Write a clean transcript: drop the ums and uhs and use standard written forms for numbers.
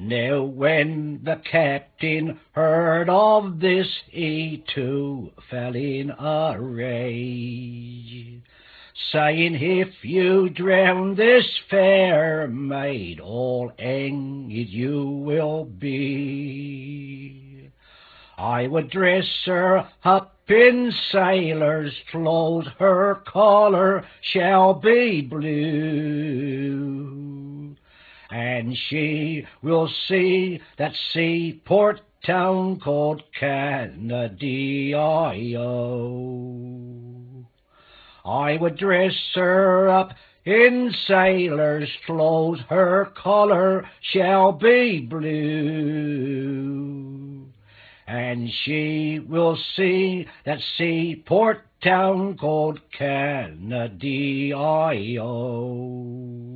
Now when the captain heard of this, he too fell in a rage, saying, if you drown this fair maid, all hanged you will be. I would dress her up in sailor's clothes, her collar shall be blue, and she will see that seaport town called Cannadio. I would dress her up in sailor's clothes, her collar shall be blue, and she will see that seaport town called Cannadio.